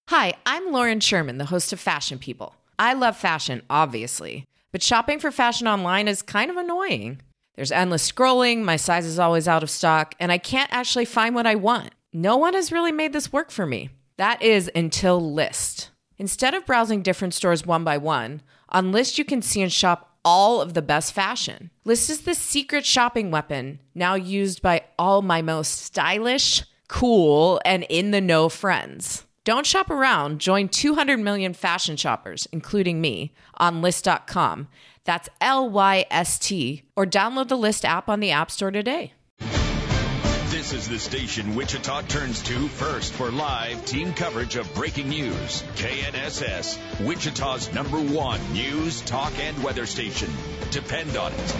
Hi, I'm Lauren Sherman, the host of Fashion People. I love fashion, obviously, but shopping for fashion online is kind of annoying. There's endless scrolling, my size is always out of stock, and I can't actually find what I want. No one has really made this work for me. That is until Lyst. Instead of browsing different stores one by one, on Lyst you can see and shop all of the best fashion. Lyst is the secret shopping weapon now used by all my most stylish, cool, and in-the-know friends. Don't shop around. Join 200 million fashion shoppers, including me, on Lyst.com. That's Lyst, or download the Lyst app on the App Store today. This is the station Wichita turns to first for live team coverage of breaking news. KNSS, Wichita's #1 news, talk, and weather station. Depend on it.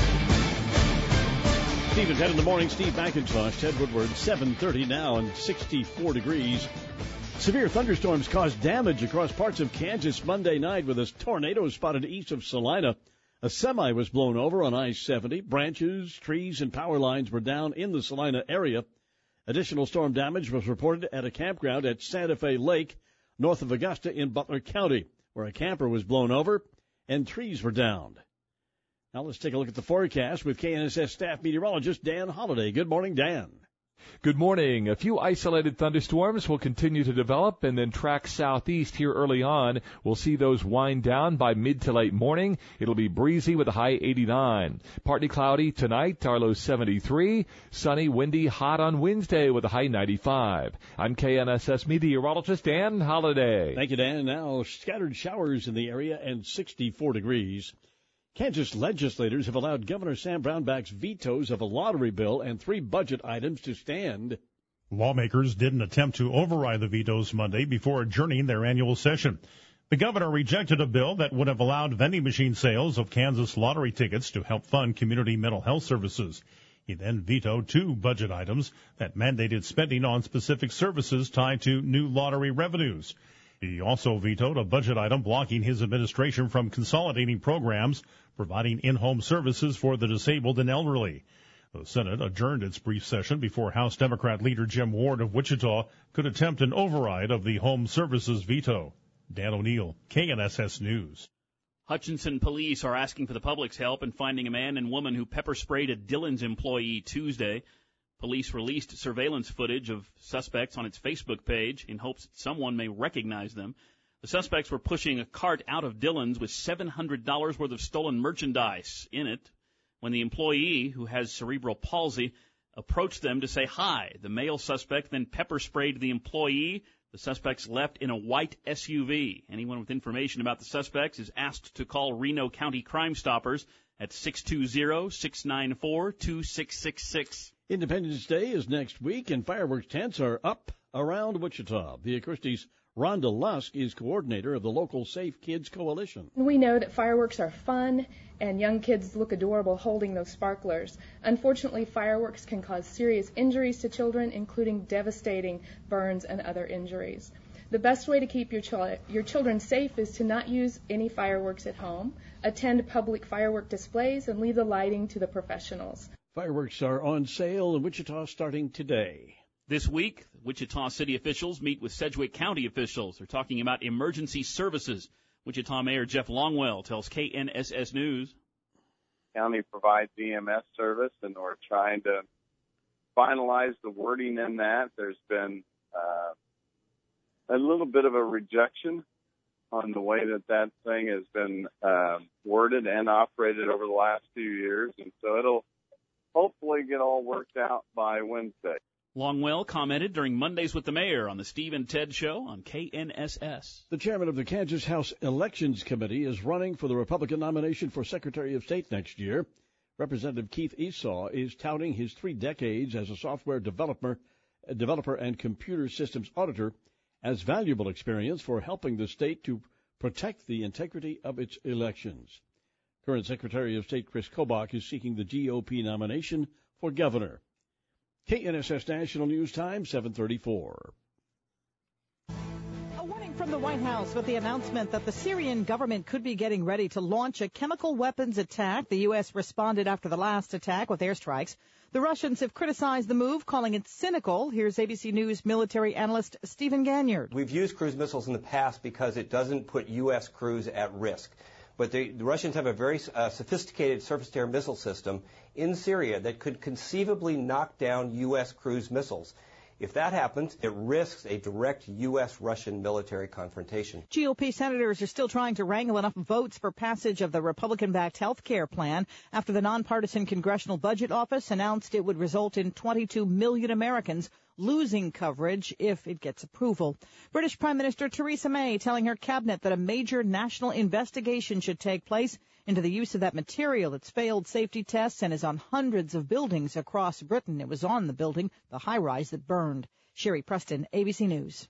Steve and Ted in the morning. Steve McIntosh, Ted Woodward, 7:30 now and 64 degrees. Severe thunderstorms caused damage across parts of Kansas Monday night with a tornado spotted east of Salina. A semi was blown over on I-70. Branches, trees, and power lines were down in the Salina area. Additional storm damage was reported at a campground at Santa Fe Lake, north of Augusta in Butler County, where a camper was blown over and trees were downed. Now let's take a look at the forecast with KNSS staff meteorologist Dan Holliday. Good morning, Dan. Good morning. A few isolated thunderstorms will continue to develop and then track southeast here early on. We'll see those wind down by mid to late morning. It'll be breezy with a high 89. Partly cloudy tonight, our low 73. Sunny, windy, hot on Wednesday with a high 95. I'm KNSS meteorologist Dan Holliday. Thank you, Dan. Now scattered showers in the area and 64 degrees. Kansas legislators have allowed Governor Sam Brownback's vetoes of a lottery bill and 3 budget items to stand. Lawmakers didn't attempt to override the vetoes Monday before adjourning their annual session. The governor rejected a bill that would have allowed vending machine sales of Kansas lottery tickets to help fund community mental health services. He then vetoed 2 budget items that mandated spending on specific services tied to new lottery revenues. He also vetoed a budget item blocking his administration from consolidating programs providing in-home services for the disabled and elderly. The Senate adjourned its brief session before House Democrat leader Jim Ward of Wichita could attempt an override of the home services veto. Dan O'Neill, KNSS News. Hutchinson police are asking for the public's help in finding a man and woman who pepper sprayed a Dillon's employee Tuesday. Police released surveillance footage of suspects on its Facebook page in hopes that someone may recognize them. The suspects were pushing a cart out of Dillon's with $700 worth of stolen merchandise in it when the employee, who has cerebral palsy, approached them to say hi. The male suspect then pepper sprayed the employee. The suspects left in a white SUV. Anyone with information about the suspects is asked to call Reno County Crime Stoppers at 620-694-2666. Independence Day is next week, and fireworks tents are up around Wichita. Via Christie's Rhonda Lusk is coordinator of the local Safe Kids Coalition. We know that fireworks are fun, and young kids look adorable holding those sparklers. Unfortunately, fireworks can cause serious injuries to children, including devastating burns and other injuries. The best way to keep your children safe is to not use any fireworks at home, attend public firework displays, and leave the lighting to the professionals. Fireworks are on sale in Wichita starting today. This week, Wichita city officials meet with Sedgwick County officials. They're talking about emergency services. Wichita Mayor Jeff Longwell tells KNSS News. County provides EMS service, and we're trying to finalize the wording in that. There's been a little bit of a rejection on the way that thing has been worded and operated over the last few years, and so it'll hopefully get all worked out by Wednesday. Longwell commented during Mondays with the Mayor on the Steve and Ted Show on KNSS. The chairman of the Kansas House Elections Committee is running for the Republican nomination for Secretary of State next year. Representative Keith Esau is touting his 3 decades as a software developer and computer systems auditor as valuable experience for helping the state to protect the integrity of its elections. Current Secretary of State Chris Kobach is seeking the GOP nomination for governor. KNSS National News Time, 7:34. A warning from the White House with the announcement that the Syrian government could be getting ready to launch a chemical weapons attack. The U.S. responded after the last attack with airstrikes. The The Russians have criticized the move, calling it cynical. Here's ABC News military analyst Stephen Ganyard. We've used cruise missiles in the past because it doesn't put U.S. crews at risk. But the Russians have a very sophisticated surface-to-air missile system in Syria that could conceivably knock down U.S. cruise missiles. If that happens, it risks a direct U.S.-Russian military confrontation. GOP senators are still trying to wrangle enough votes for passage of the Republican-backed health care plan after the nonpartisan Congressional Budget Office announced it would result in 22 million Americans losing coverage if it gets approval. British Prime Minister Theresa May telling her cabinet that a major national investigation should take place into the use of that material. It's failed safety tests and is on hundreds of buildings across Britain. It was on the building, the high-rise that burned. Sherry Preston, ABC News.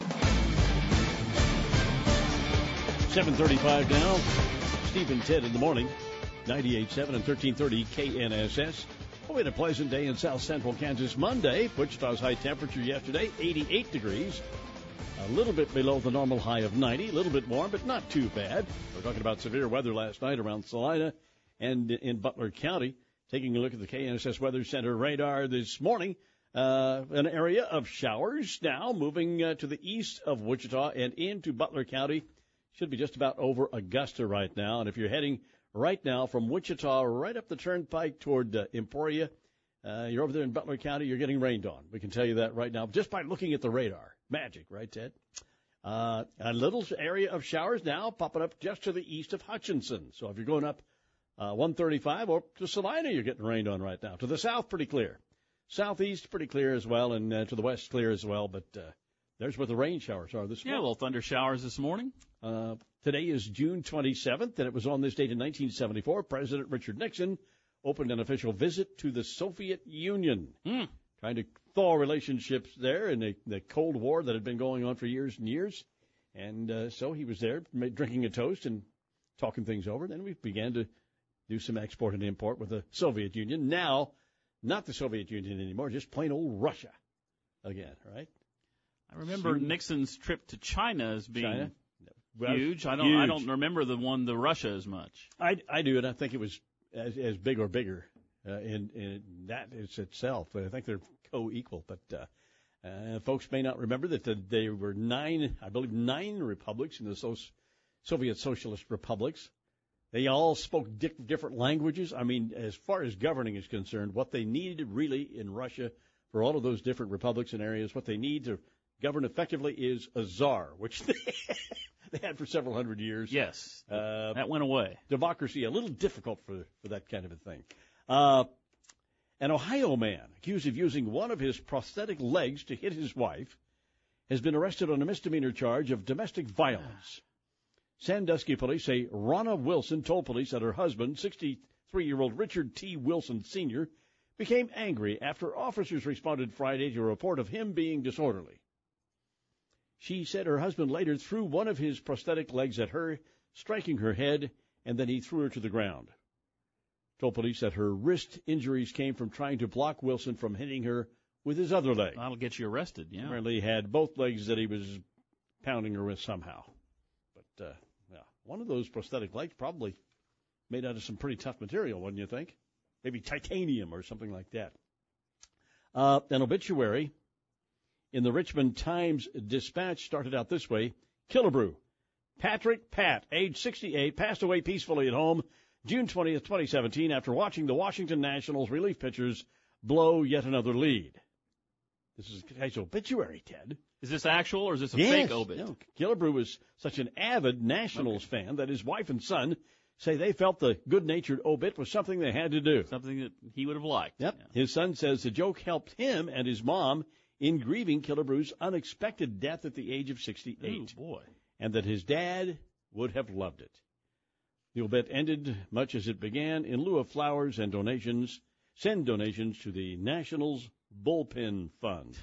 7:35 now. Steve and Ted in the morning. 98.7 and 1330 KNSS. We had a pleasant day in south central Kansas Monday. Wichita's high temperature yesterday, 88 degrees. A little bit below the normal high of 90. A little bit warm, but not too bad. We're talking about severe weather last night around Salina and in Butler County. Taking a look at the KNSS Weather Center radar this morning. An area of showers now moving to the east of Wichita and into Butler County. Should be just about over Augusta right now. And if you're heading right now from Wichita right up the turnpike toward Emporia, you're over there in Butler County, you're getting rained on. We can tell you that right now just by looking at the radar. Magic, right, Ted? A little area of showers now popping up just to the east of Hutchinson. So if you're going up 135 or to Salina, you're getting rained on right now. To the south, pretty clear. Southeast, pretty clear as well, and to the west, clear as well. But there's where the rain showers are this morning. Yeah, little thunder showers this morning. Today is June 27th, and it was on this date in 1974. President Richard Nixon opened an official visit to the Soviet Union, trying to thaw relationships there in the Cold War that had been going on for years and years. And so he was there drinking a toast and talking things over. Then we began to do some export and import with the Soviet Union. Now, not the Soviet Union anymore, just plain old Russia again, right? I remember Nixon's trip to China as being huge. I Huge. don't remember the one to Russia as much. I do, and I think it was as big or bigger in that is itself. But I think they're co-equal. But folks may not remember that there were nine republics in the Soviet Socialist republics. They all spoke different languages. I mean, as far as governing is concerned, what they needed really in Russia for all of those different republics and areas, what they need to govern effectively is a czar, which they had for several hundred years. Yes, that went away. Democracy, a little difficult for that kind of a thing. An Ohio man accused of using one of his prosthetic legs to hit his wife has been arrested on a misdemeanor charge of domestic violence. Sandusky police say Ronna Wilson told police that her husband, 63-year-old Richard T. Wilson Sr., became angry after officers responded Friday to a report of him being disorderly. She said her husband later threw one of his prosthetic legs at her, striking her head, and then he threw her to the ground. Told police that her wrist injuries came from trying to block Wilson from hitting her with his other leg. That'll get you arrested, yeah. Apparently he had both legs that he was pounding her with somehow. But, one of those prosthetic legs probably made out of some pretty tough material, wouldn't you think? Maybe titanium or something like that. An obituary in the Richmond Times-Dispatch started out this way. Killebrew. Patrick Pat, age 68, passed away peacefully at home June 20th, 2017, after watching the Washington Nationals relief pitchers blow yet another lead. This is a guy's obituary, Ted. Is this actual or is this a fake obit? No, Killebrew was such an avid Nationals fan that his wife and son say they felt the good-natured obit was something they had to do. Something that he would have liked. Yep. Yeah. His son says the joke helped him and his mom in grieving Killebrew's unexpected death at the age of 68. Oh, boy. And that his dad would have loved it. The obit ended much as it began. In lieu of flowers and donations, send donations to the Nationals Bullpen Fund.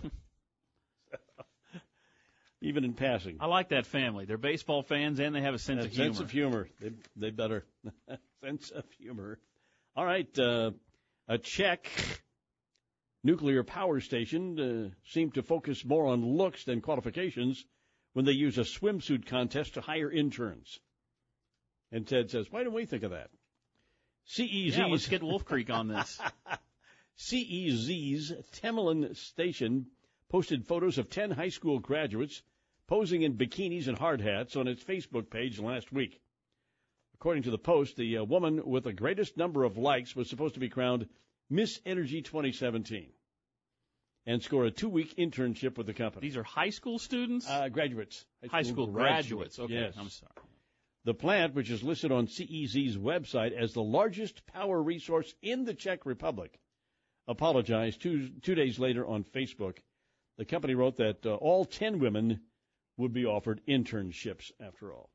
Even in passing. I like that family. They're baseball fans and they have a sense of humor. Sense of humor. They better. Sense of humor. All right. A Czech nuclear power station seemed to focus more on looks than qualifications when they use a swimsuit contest to hire interns. And Ted says, why didn't we think of that? CEZ. Yeah, let's get Wolf Creek on this. CEZ's Temelin station posted photos of 10 high school graduates posing in bikinis and hard hats on its Facebook page last week. According to the post, the woman with the greatest number of likes was supposed to be crowned Miss Energy 2017 and score a 2-week internship with the company. These are high school students? Graduates. High school graduates. Okay, yes. I'm sorry. The plant, which is listed on CEZ's website as the largest power resource in the Czech Republic, apologized 2 days later on Facebook. The company wrote that all 10 women would be offered internships after all.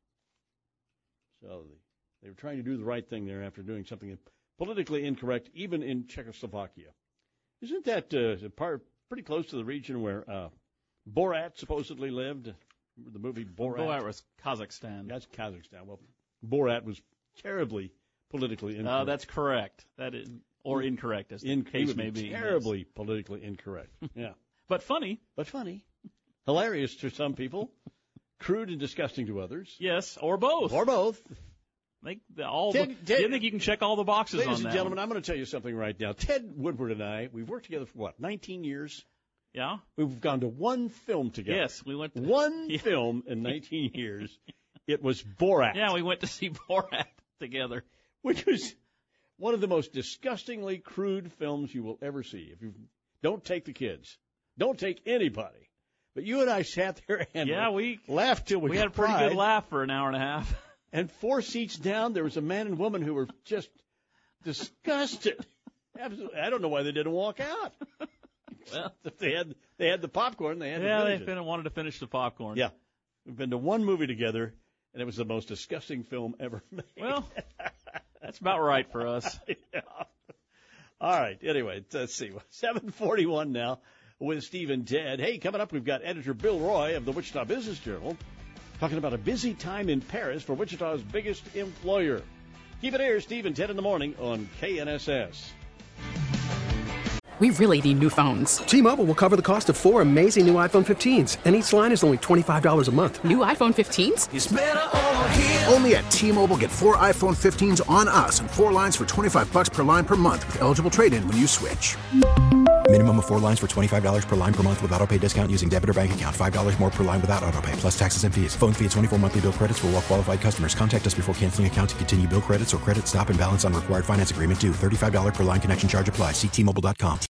So they were trying to do the right thing there after doing something politically incorrect, even in Czechoslovakia. Isn't that pretty close to the region where Borat supposedly lived? The movie Borat. Borat was Kazakhstan. That's Kazakhstan. Well, Borat was terribly politically incorrect. That's correct. That is, or incorrect, as the case may be. Terribly politically incorrect. Yeah. But funny. Hilarious to some people. Crude and disgusting to others. Yes, or both. Do you think you can check all the boxes on that? Ladies and gentlemen, I'm going to tell you something right now. Ted Woodward and I, we've worked together for 19 years? Yeah. We've gone to one film together. Yes, we went to one film in 19 years. It was Borat. Yeah, we went to see Borat together. Which was one of the most disgustingly crude films you will ever see. Don't take the kids. Don't take anybody. But you and I sat there and we laughed till we had a pretty good laugh for an hour and a half. And 4 seats down, there was a man and woman who were just disgusted. Absolutely. I don't know why they didn't walk out. Well, they had the popcorn. They wanted to finish the popcorn. Yeah. We've been to one movie together, and it was the most disgusting film ever made. Well, that's about right for us. Yeah. All right. Anyway, let's see. 7:41 now with Steve and Ted. Hey, coming up, we've got editor Bill Roy of the Wichita Business Journal talking about a busy time in Paris for Wichita's biggest employer. Keep it here, Steve and Ted in the morning on KNSS. We really need new phones. T-Mobile will cover the cost of 4 amazing new iPhone 15s, and each line is only $25 a month. New iPhone 15s? It's better over here. Only at T-Mobile, get 4 iPhone 15s on us and 4 lines for $25 per line per month with eligible trade-in when you switch. Minimum of 4 lines for $25 per line per month with autopay discount using debit or bank account. $5 more per line without autopay, plus taxes and fees. Phone fee at 24 monthly bill credits for well-qualified customers. Contact us before canceling account to continue bill credits or credit stop and balance on required finance agreement due. $35 per line connection charge applies. See T-Mobile.com.